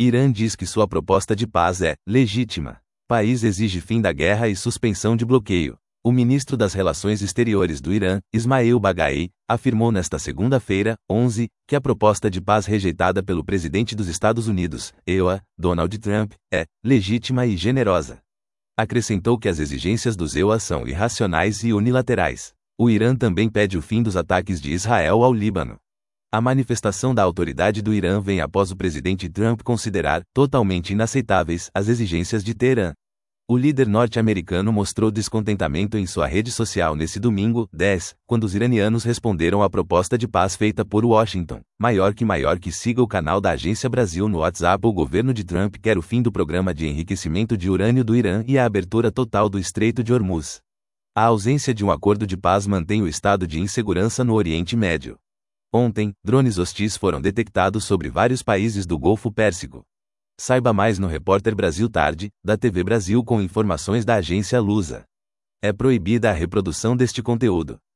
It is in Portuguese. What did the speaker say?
Irã diz que sua proposta de paz é legítima. País exige fim da guerra e suspensão de bloqueio. O ministro das Relações Exteriores do Irã, Ismail Baghai, afirmou nesta segunda-feira, 11, que a proposta de paz rejeitada pelo presidente dos Estados Unidos, EUA, Donald Trump, é legítima e generosa. Acrescentou que as exigências dos EUA são irracionais e unilaterais. O Irã também pede o fim dos ataques de Israel ao Líbano. A manifestação da autoridade do Irã vem após o presidente Trump considerar totalmente inaceitáveis as exigências de Teherã. O líder norte-americano mostrou descontentamento em sua rede social nesse domingo, 10, quando os iranianos responderam à proposta de paz feita por Washington. Maior que siga o canal da Agência Brasil no WhatsApp. O governo de Trump quer o fim do programa de enriquecimento de urânio do Irã e a abertura total do Estreito de Hormuz. A ausência de um acordo de paz mantém o estado de insegurança no Oriente Médio. Ontem, drones hostis foram detectados sobre vários países do Golfo Pérsico. Saiba mais no Repórter Brasil Tarde, da TV Brasil, com informações da agência Lusa. É proibida a reprodução deste conteúdo.